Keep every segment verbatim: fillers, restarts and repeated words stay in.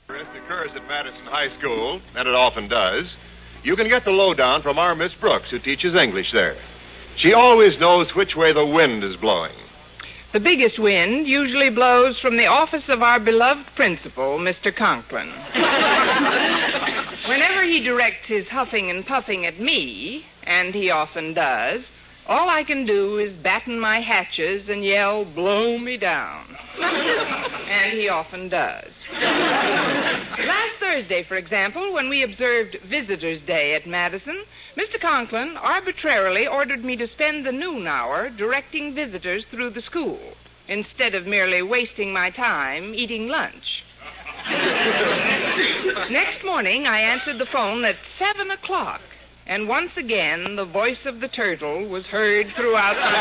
If it occurs at Madison High School, and it often does, you can get the lowdown from our Miss Brooks, who teaches English there. She always knows which way the wind is blowing. The biggest wind usually blows from the office of our beloved principal, Mister Conklin. Whenever he directs his huffing and puffing at me, and he often does, all I can do is batten my hatches and yell, "Blow me down." And he often does. Last Thursday, for example, when we observed Visitors' Day at Madison, Mister Conklin arbitrarily ordered me to spend the noon hour directing visitors through the school, instead of merely wasting my time eating lunch. Next morning, I answered the phone at seven o'clock, and once again, the voice of the turtle was heard throughout the...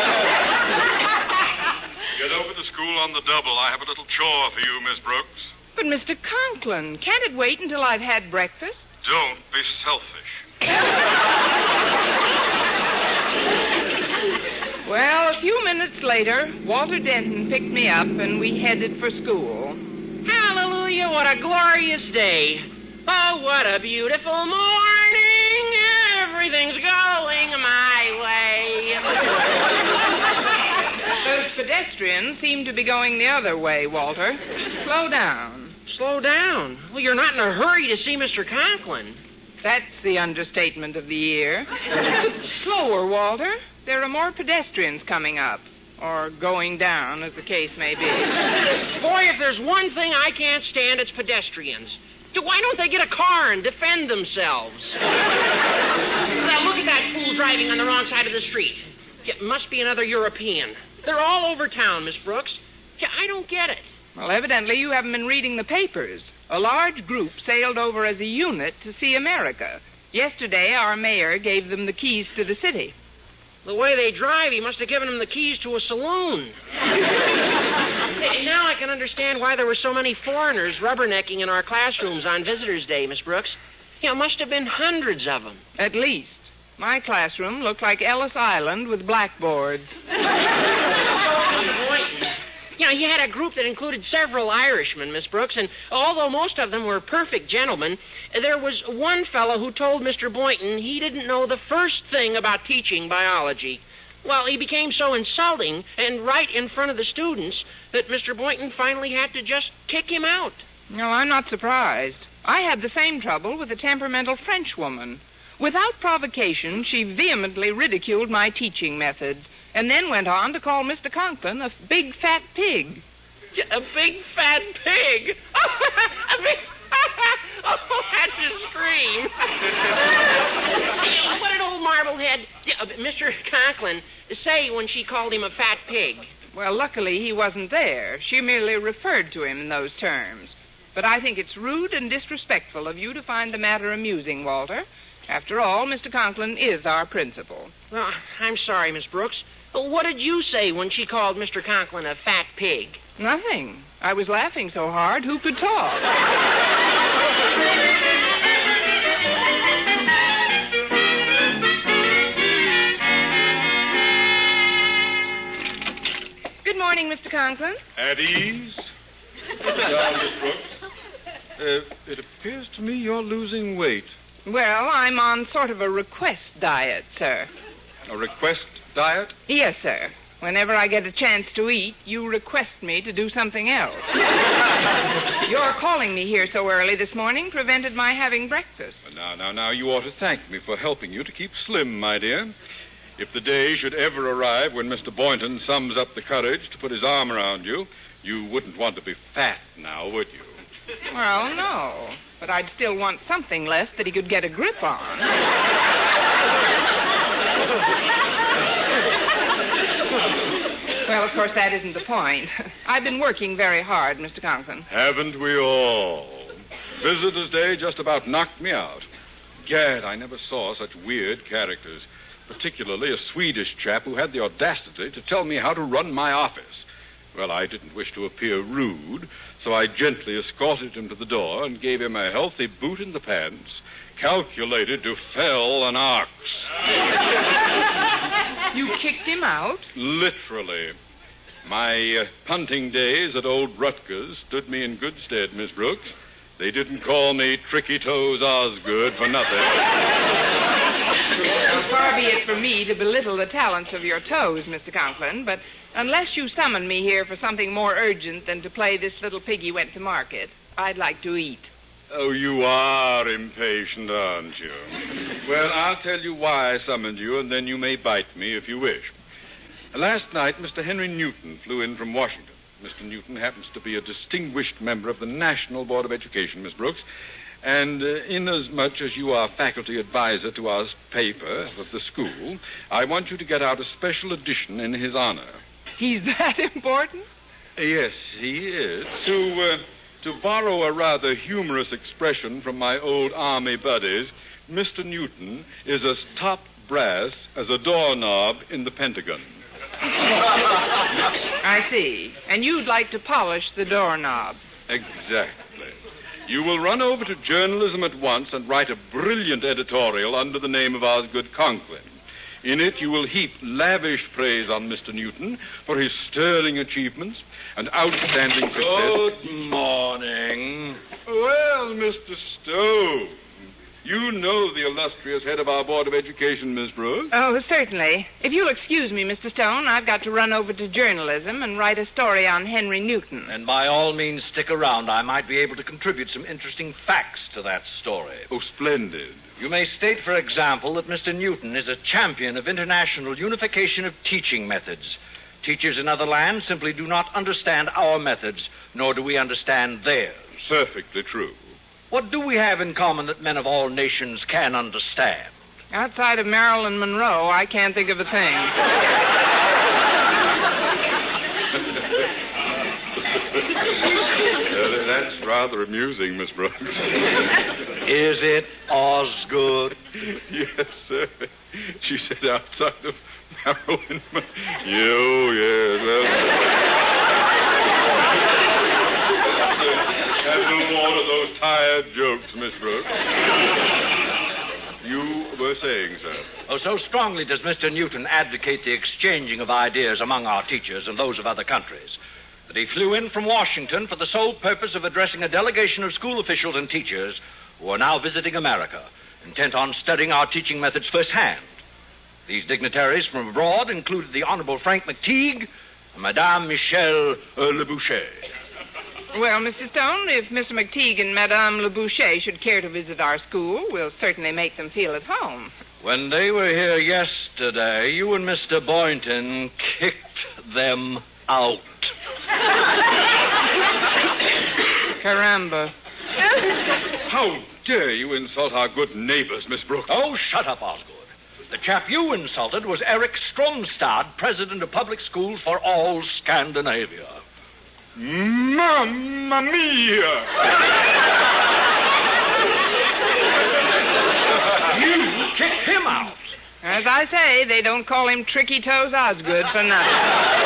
Get over to school on the double. I have a little chore for you, Miss Brooks. But, Mister Conklin, can't it wait until I've had breakfast? Don't be selfish. Well, a few minutes later, Walter Denton picked me up, and we headed for school. Hallelujah, what a glorious day. Oh, what a beautiful morning. Everything's going my way. Those pedestrians seem to be going the other way, Walter. Slow down. Slow down? Well, you're not in a hurry to see Mister Conklin. That's the understatement of the year. Slower, Walter. There are more pedestrians coming up. Or going down, as the case may be. Boy, if there's one thing I can't stand, it's pedestrians. Why don't they get a car and defend themselves? Now, look at that fool driving on the wrong side of the street. It must be another European. They're all over town, Miss Brooks. I don't get it. Well, evidently you haven't been reading the papers. A large group sailed over as a unit to see America. Yesterday, our mayor gave them the keys to the city. The way they drive, he must have given them the keys to a saloon. Now I can understand why there were so many foreigners rubbernecking in our classrooms on Visitors' Day, Miss Brooks. You know, must have been hundreds of them. At least. My classroom looked like Ellis Island with blackboards. You know, he had a group that included several Irishmen, Miss Brooks, and although most of them were perfect gentlemen, there was one fellow who told Mister Boynton he didn't know the first thing about teaching biology. Well, he became so insulting, and right in front of the students, that Mister Boynton finally had to just kick him out. No, I'm not surprised. I had the same trouble with a temperamental Frenchwoman. Without provocation, she vehemently ridiculed my teaching methods, and then went on to call Mister Conklin a big fat pig. A big fat pig? A big... Oh, that's a scream. What an old marblehead. Mister Conklin say when she called him a fat pig. Well, luckily he wasn't there. She merely referred to him in those terms. But I think it's rude and disrespectful of you to find the matter amusing, Walter. After all, Mister Conklin is our principal. Well, I'm sorry, Miss Brooks. What did you say when she called Mister Conklin a fat pig? Nothing. I was laughing so hard, who could talk? Good morning, Mister Conklin. At ease. Sit down, Miss Brooks. Uh, it appears to me you're losing weight. Well, I'm on sort of a request diet, sir. A request diet? Yes, sir. Whenever I get a chance to eat, you request me to do something else. Your calling me here so early this morning prevented my having breakfast. Now, now, now, you ought to thank me for helping you to keep slim, my dear. If the day should ever arrive when Mister Boynton sums up the courage to put his arm around you, you wouldn't want to be fat now, would you? Well, no. But I'd still want something left that he could get a grip on. Well, of course, that isn't the point. I've been working very hard, Mister Conklin. Haven't we all? Visitors' Day just about knocked me out. Gad, I never saw such weird characters, particularly a Swedish chap who had the audacity to tell me how to run my office. Well, I didn't wish to appear rude, so I gently escorted him to the door and gave him a healthy boot in the pants, calculated to fell an ox. You kicked him out? Literally. My uh, punting days at old Rutgers stood me in good stead, Miss Brooks. They didn't call me Tricky Toes Osgood for nothing. Now, far be it from me to belittle the talents of your toes, Mister Conklin, but unless you summon me here for something more urgent than to play This Little Piggy Went to Market, I'd like to eat. Oh, you are impatient, aren't you? Well, I'll tell you why I summoned you, and then you may bite me if you wish. Last night, Mister Henry Newton flew in from Washington. Mister Newton happens to be a distinguished member of the National Board of Education, Miss Brooks, and uh, inasmuch as you are faculty advisor to our paper of the school, I want you to get out a special edition in his honor. He's that important? Yes, he is. To, uh, to borrow a rather humorous expression from my old army buddies, Mister Newton is as top brass as a doorknob in the Pentagon. I see. And you'd like to polish the doorknob. Exactly. You will run over to journalism at once and write a brilliant editorial under the name of Osgood Conklin. In it, you will heap lavish praise on Mister Newton for his sterling achievements and outstanding success. Good morning. Well, Mister Stone, you know the illustrious head of our Board of Education, Miss Brooks. Oh, certainly. If you'll excuse me, Mister Stone, I've got to run over to journalism and write a story on Henry Newton. And by all means, stick around. I might be able to contribute some interesting facts to that story. Oh, splendid. You may state, for example, that Mister Newton is a champion of international unification of teaching methods. Teachers in other lands simply do not understand our methods, nor do we understand theirs. Perfectly true. What do we have in common that men of all nations can understand? Outside of Marilyn Monroe, I can't think of a thing. uh, that's rather amusing, Miss Brooks. Is it Osgood? Yes, sir. She said outside of Marilyn Monroe. You, yes. Well, have no more of those tired jokes, Miss Brooks. You were saying, sir. Oh, so strongly does Mister Newton advocate the exchanging of ideas among our teachers and those of other countries that he flew in from Washington for the sole purpose of addressing a delegation of school officials and teachers who are now visiting America, intent on studying our teaching methods firsthand. These dignitaries from abroad included the Honorable Frank McTeague and Madame Michelle uh, Leboucher. Well, Mister Stone, if Mister McTeague and Madame Leboucher should care to visit our school, we'll certainly make them feel at home. When they were here yesterday, you and Mister Boynton kicked them out. Caramba. How dare you insult our good neighbors, Miss Brooks? Oh, shut up, Osgood. The chap you insulted was Eric Stromstad, president of public schools for all Scandinavia. Mamma mia! You kicked him out. As I say, they don't call him Tricky Toes Osgood for nothing.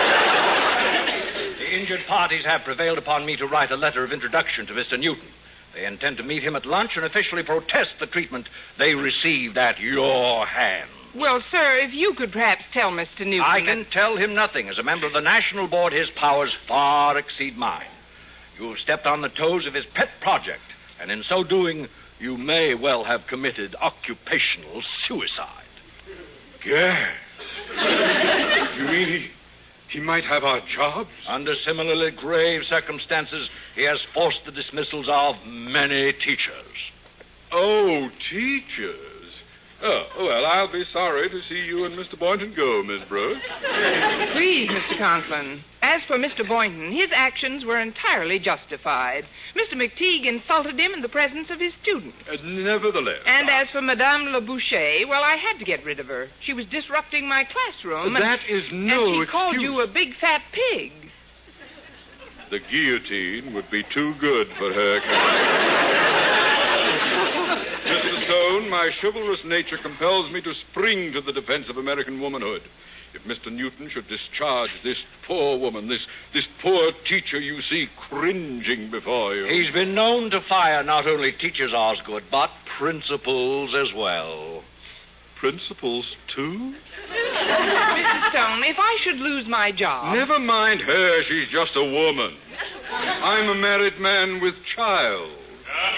The injured parties have prevailed upon me to write a letter of introduction to Mister Newton. They intend to meet him at lunch and officially protest the treatment they received at your hands. Well, sir, if you could perhaps tell Mister Newton... I can tell him nothing. As a member of the National Board, his powers far exceed mine. You have stepped on the toes of his pet project, and in so doing, you may well have committed occupational suicide. Gad. You mean he, he might have our jobs? Under similarly grave circumstances, he has forced the dismissals of many teachers. Oh, teachers. Oh, well, I'll be sorry to see you and Mister Boynton go, Miss Brooks. Please, Mister Conklin. As for Mister Boynton, his actions were entirely justified. Mister McTeague insulted him in the presence of his students. Uh, nevertheless... And as for Madame Leboucher, well, I had to get rid of her. She was disrupting my classroom. That and, is no And she excuse. called you a big fat pig. The guillotine would be too good for her kind. Mister Stone, my chivalrous nature compels me to spring to the defense of American womanhood. If Mister Newton should discharge this poor woman, this this poor teacher you see cringing before you... He's been known to fire not only teachers, Osgood, but principals as well. Principals, too? Mister Stone, if I should lose my job... Never mind her. She's just a woman. I'm a married man with child.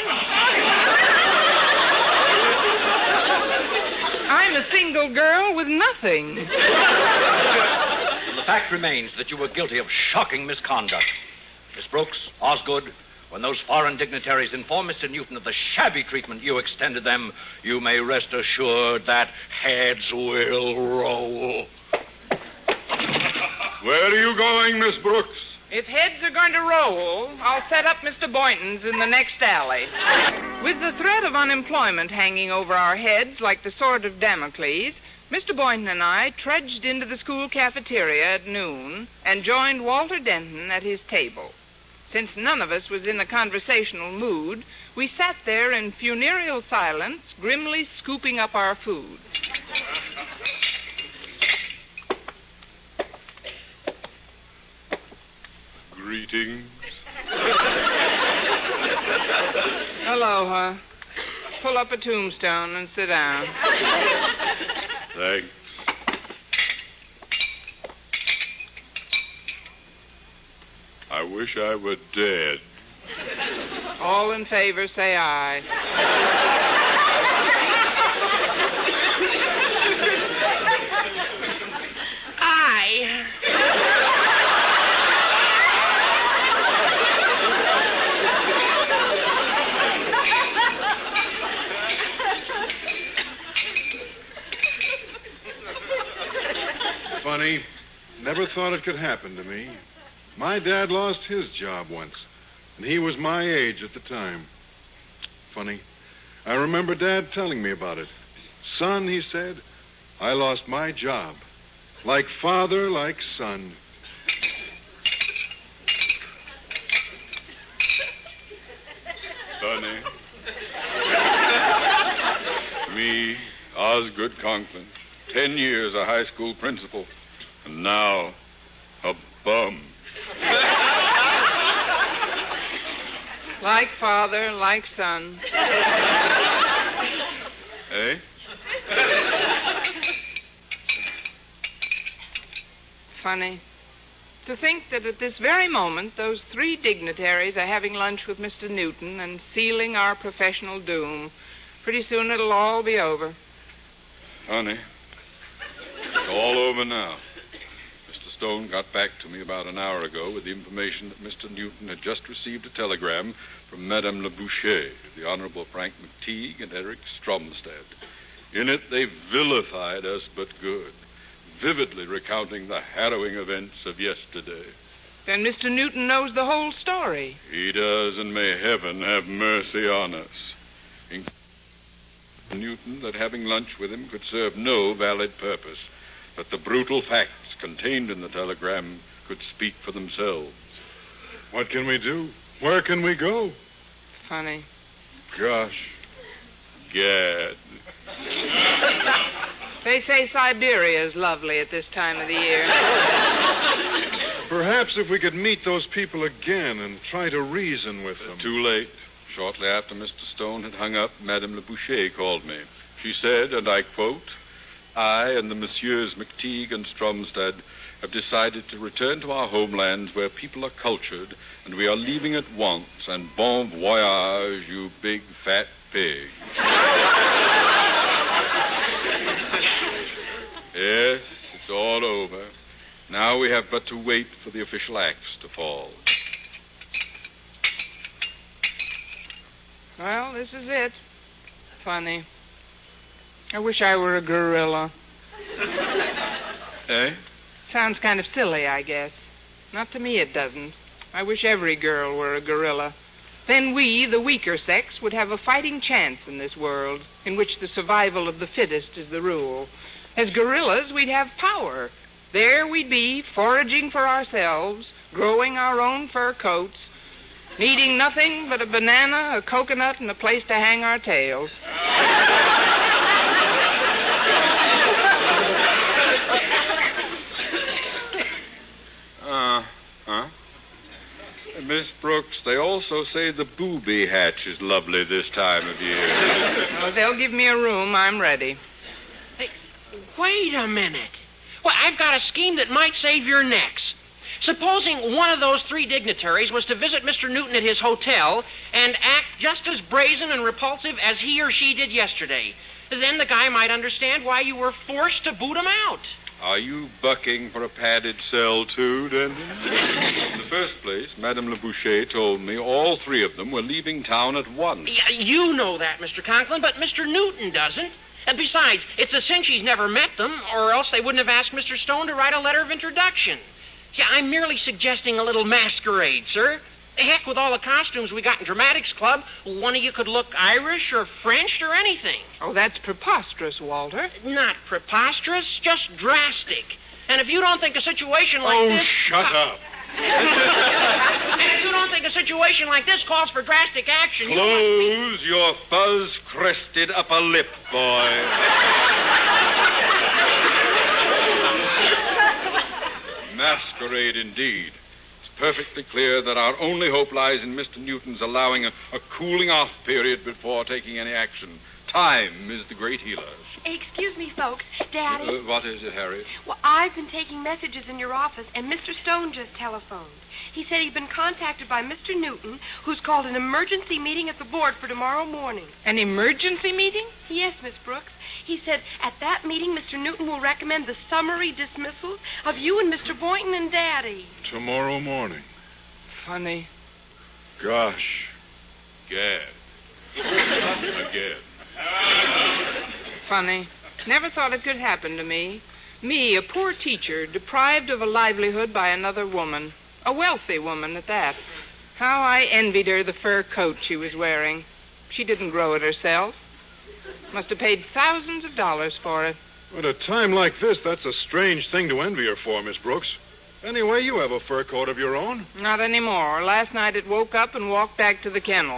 I'm a single girl with nothing. The fact remains that you were guilty of shocking misconduct. Miss Brooks, Osgood, when those foreign dignitaries inform Mister Newton of the shabby treatment you extended them, you may rest assured that heads will roll. Where are you going, Miss Brooks? If heads are going to roll, I'll set up Mister Boynton's in the next alley. With the threat of unemployment hanging over our heads like the sword of Damocles, Mister Boynton and I trudged into the school cafeteria at noon and joined Walter Denton at his table. Since none of us was in a conversational mood, we sat there in funereal silence, grimly scooping up our food. Greetings. Aloha. Pull up a tombstone and sit down. Thanks. I wish I were dead. All in favor, say aye. Aye. Funny. Never thought it could happen to me. My dad lost his job once, and he was my age at the time. Funny. I remember Dad telling me about it. Son, he said, I lost my job. Like father, like son. Funny. Me, Osgood Conklin, ten years a high school principal, and now a bum. Like father, like son. Eh? Funny. To think that at this very moment, those three dignitaries are having lunch with Mister Newton and sealing our professional doom. Pretty soon it'll all be over. Honey, it's all over now. Mister Stone got back to me about an hour ago with the information that Mister Newton had just received a telegram from Madame Le Boucher, the Honorable Frank McTeague, and Eric Stromstad. In it, they vilified us but good, vividly recounting the harrowing events of yesterday. Then Mister Newton knows the whole story. He does, and may heaven have mercy on us. In- Newton that having lunch with him could serve no valid purpose, that the brutal facts contained in the telegram could speak for themselves. What can we do? Where can we go? Funny. Gosh. Gad. They say Siberia is lovely at this time of the year. Perhaps if we could meet those people again and try to reason with them. Too late. Shortly after Mister Stone had hung up, Madame Le Boucher called me. She said, and I quote, I and the Messieurs McTeague and Stromstad have decided to return to our homelands where people are cultured, and we are leaving at once, and bon voyage, you big fat pig. Yes, it's all over. Now we have but to wait for the official axe to fall. Well, this is it. Funny. I wish I were a gorilla. Eh? Sounds kind of silly, I guess. Not to me, it doesn't. I wish every girl were a gorilla. Then we, the weaker sex, would have a fighting chance in this world, in which the survival of the fittest is the rule. As gorillas, we'd have power. There we'd be, foraging for ourselves, growing our own fur coats, needing nothing but a banana, a coconut, and a place to hang our tails. Uh-huh. Miss Brooks, they also say the booby hatch is lovely this time of year. Well, if they'll give me a room, I'm ready. Hey, wait a minute. Well, I've got a scheme that might save your necks. Supposing one of those three dignitaries was to visit Mister Newton at his hotel and act just as brazen and repulsive as he or she did yesterday. Then the guy might understand why you were forced to boot him out. Are you bucking for a padded cell, too, Denton? In the first place, Madame Le Boucher told me all three of them were leaving town at once. Yeah, you know that, Mister Conklin, but Mister Newton doesn't. And besides, it's a cinch he's never met them, or else they wouldn't have asked Mister Stone to write a letter of introduction. Yeah, I'm merely suggesting a little masquerade, sir. Heck, with all the costumes we got in Dramatics Club, one of you could look Irish or French or anything. Oh, that's preposterous, Walter. Not preposterous, just drastic. And if you don't think a situation like oh, this... Oh, shut uh, up. And if you don't think a situation like this calls for drastic action... Close you your fuzz-crested upper lip, boy. Masquerade, indeed. Perfectly clear that our only hope lies in Mister Newton's allowing a, a cooling-off period before taking any action. Time is the great healer. Excuse me, folks. Daddy. Uh, what is it, Harriet? Well, I've been taking messages in your office, and Mister Stone just telephoned. He said he'd been contacted by Mister Newton, who's called an emergency meeting at the board for tomorrow morning. An emergency meeting? Yes, Miss Brooks. He said at that meeting, Mister Newton will recommend the summary dismissals of you and Mister Boynton and Daddy. Tomorrow morning. Funny. Gosh. Gad. Again. Funny. Never thought it could happen to me. Me, a poor teacher, deprived of a livelihood by another woman. A wealthy woman at that. How I envied her the fur coat she was wearing. She didn't grow it herself. Must have paid thousands of dollars for it. At a time like this, that's a strange thing to envy her for, Miss Brooks. Anyway, you have a fur coat of your own. Not anymore. Last night it woke up and walked back to the kennel.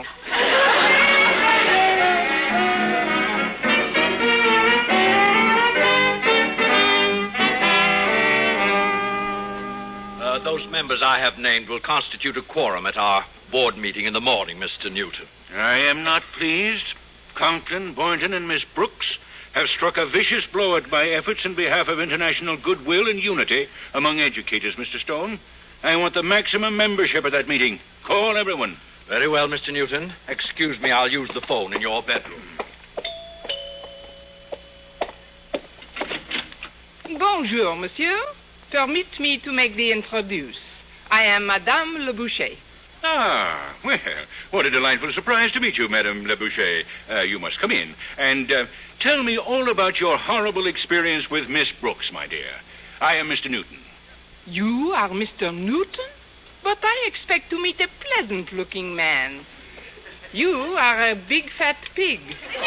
Uh, those members I have named will constitute a quorum at our board meeting in the morning, Mister Newton. I am not pleased. Conklin, Boynton, and Miss Brooks have struck a vicious blow at my efforts in behalf of international goodwill and unity among educators, Mister Stone. I want the maximum membership at that meeting. Call everyone. Very well, Mister Newton. Excuse me, I'll use the phone in your bedroom. Bonjour, monsieur. Permit me to make the introduce. I am Madame Le Boucher. Ah, well, what a delightful surprise to meet you, Madame Le Boucher. Uh, you must come in. And uh, tell me all about your horrible experience with Miss Brooks, my dear. I am Mister Newton. You are Mister Newton? But I expect to meet a pleasant-looking man. You are a big fat pig.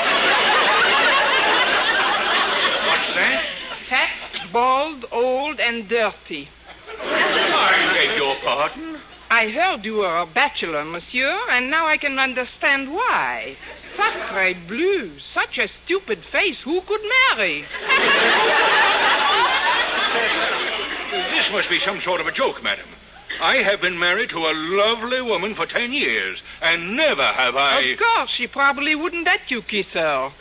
What's that? Fat, bald, old, and dirty. I beg your pardon? I heard you were a bachelor, monsieur, and now I can understand why. Sacre bleu, such a stupid face, who could marry? This must be some sort of a joke, madam. I have been married to a lovely woman for ten years, and never have I... Of course, she probably wouldn't let you kiss her.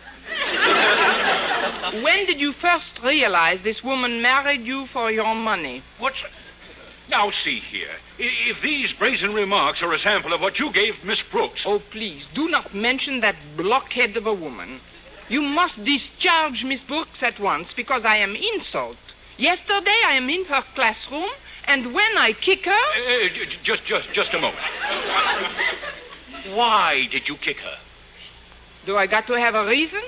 When did you first realize this woman married you for your money? What's... Now, see here. If these brazen remarks are a sample of what you gave Miss Brooks... Oh, please, do not mention that blockhead of a woman. You must discharge Miss Brooks at once, because I am insult. Yesterday I am in her classroom, and when I kick her... Uh, just, just, just a moment. Why did you kick her? Do I got to have a reason?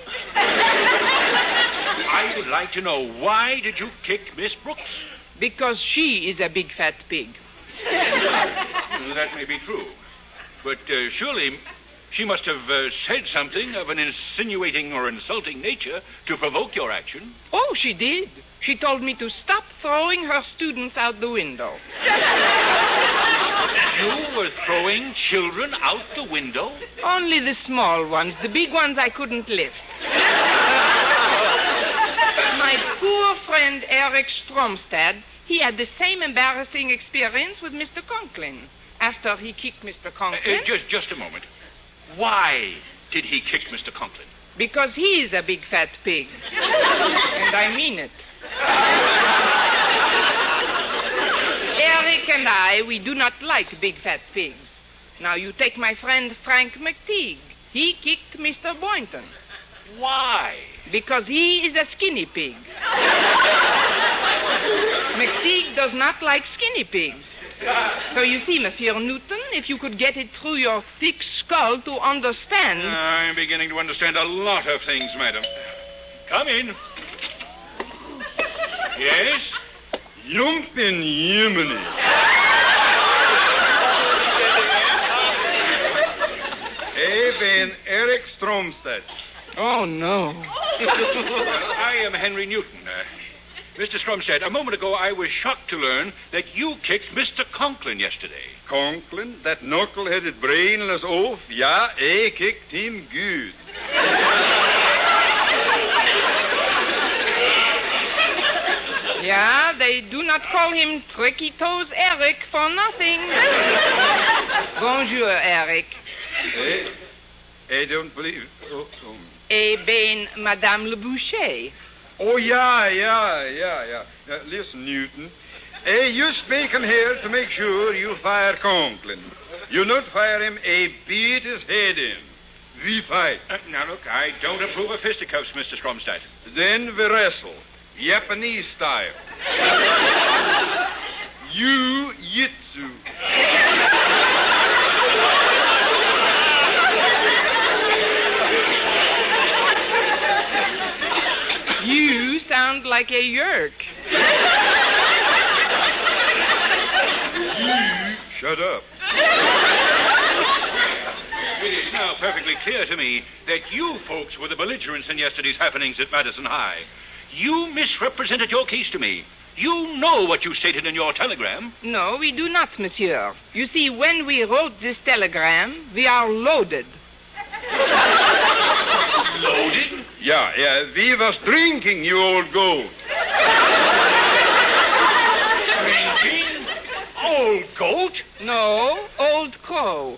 I would like to know, why did you kick Miss Brooks? Because she is a big fat pig. That may be true. But uh, surely she must have uh, said something of an insinuating or insulting nature to provoke your action. Oh, she did. She told me to stop throwing her students out the window. You were throwing children out the window? Only the small ones. The big ones I couldn't lift. My poor friend Eric Stromstad, he had the same embarrassing experience with Mister Conklin. After he kicked Mister Conklin... Uh, just, just a moment. Why did he kick Mister Conklin? Because he's a big fat pig. And I mean it. Eric and I, we do not like big fat pigs. Now, you take my friend Frank McTeague. He kicked Mister Boynton. Why? Because he is a skinny pig. McTeague does not like skinny pigs. So you see, Monsieur Newton, if you could get it through your thick skull to understand... I'm beginning to understand a lot of things, madam. Come in. Yes? Jumpin' Yemeni. Ik ben Eric Stromstad. Oh, no. I am Henry Newton. Uh, Mister Stromstad, a moment ago I was shocked to learn that you kicked Mister Conklin yesterday. Conklin, that knuckle-headed brainless oaf? Ja, I kicked him good. Yeah, they do not call him Tricky Toes Eric for nothing. Bonjour, Eric. Eh? I don't believe... Oh, oh. Eh bien, Madame Le Boucher. Oh, yeah, yeah, yeah, yeah. Uh, listen, Newton. I you speak him here to make sure you fire Conklin. You not fire him, I beat his head in. We fight. Uh, now, look, I don't approve of fisticuffs, Mister Stromstad. Then we wrestle. Japanese style. You jitsu. You sound like a yerk. You shut up. It is now perfectly clear to me that you folks were the belligerents in yesterday's happenings at Madison High. You misrepresented your case to me. You know what you stated in your telegram. No, we do not, monsieur. You see, when we wrote this telegram, we are loaded. Loaded? Yeah, yeah, we was drinking, you old goat. Drinking? Old goat? No, old crow.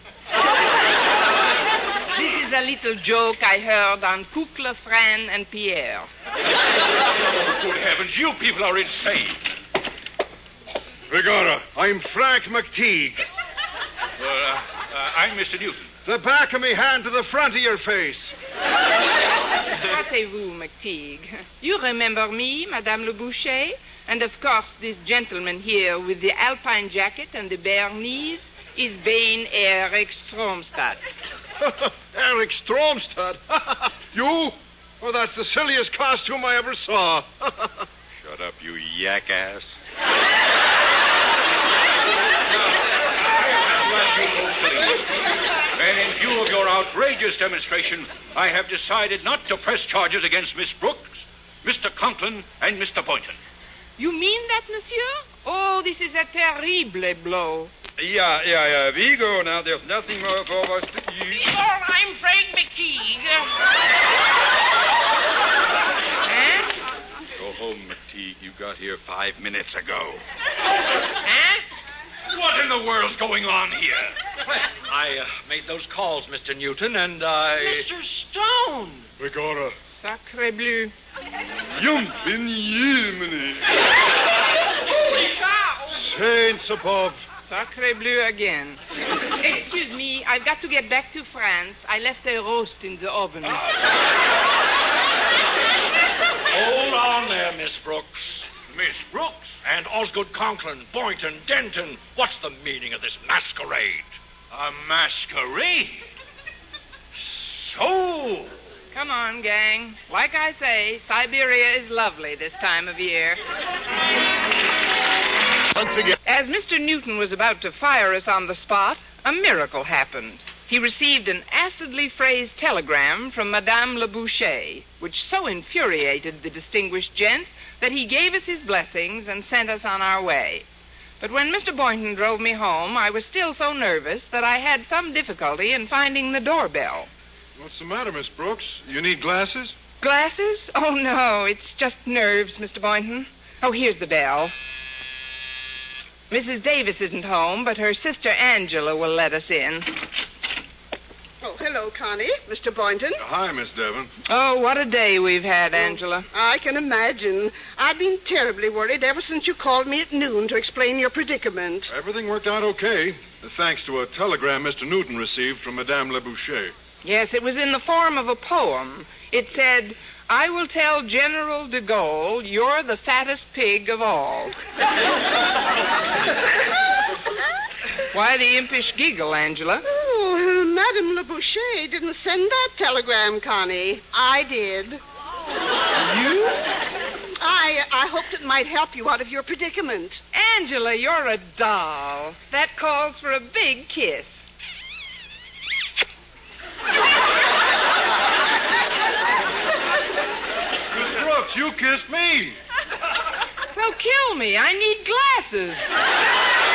This is a little joke I heard on Coucle, Fran, and Pierre. Oh, good heavens, you people are insane. Begorra, I'm Frank McTeague. Uh, uh, I'm Mister Newton. The back of me hand to the front of your face. Rappelez-vous, McTeague. You remember me, Madame Le Boucher? And, of course, this gentleman here with the alpine jacket and the bare knees is Bain Eric Stromstad. Eric Stromstad? You? Oh, that's the silliest costume I ever saw. Shut up, you jackass. And in view of your outrageous demonstration, I have decided not to press charges against Miss Brooks, Mister Conklin, and Mister Boynton. You mean that, monsieur? Oh, this is a terrible blow. Yeah, yeah, yeah. We go now. There's nothing more for us to do. Before I'm Frank McTeague. Huh? Go home, McTeague. You got here five minutes ago. Huh? What in the world's going on here? I uh, made those calls, Mister Newton, and I... Mister Stone. Begorra. Sacre bleu. Jumpin' Yemeni. Holy cow. Saints above. Sacre bleu again. Excuse me, I've got to get back to France. I left a roast in the oven. Hold on there, Miss Brooks. Miss Brooks? And Osgood Conklin, Boynton, Denton. What's the meaning of this masquerade? A masquerade? So... Come on, gang. Like I say, Siberia is lovely this time of year. Once again. As Mister Newton was about to fire us on the spot, a miracle happened. He received an acidly phrased telegram from Madame Le Boucher, which so infuriated the distinguished gent that he gave us his blessings and sent us on our way. But when Mister Boynton drove me home, I was still so nervous that I had some difficulty in finding the doorbell. What's the matter, Miss Brooks? You need glasses? Glasses? Oh, no, it's just nerves, Mister Boynton. Oh, here's the bell. Missus Davis isn't home, but her sister Angela will let us in. Oh, hello, Connie. Mister Boynton. Hi, Miss Devon. Oh, what a day we've had, Angela. I can imagine. I've been terribly worried ever since you called me at noon to explain your predicament. Everything worked out okay, thanks to a telegram Mister Newton received from Madame Le Boucher. Yes, it was in the form of a poem. It said, I will tell General de Gaulle you're the fattest pig of all. Why the impish giggle, Angela? Oh, Madame Le Boucher didn't send that telegram, Connie. I did. You? I, I hoped it might help you out of your predicament. Angela, you're a doll. That calls for a big kiss. Miss Brooks, you kissed me. Well, kill me. I need glasses.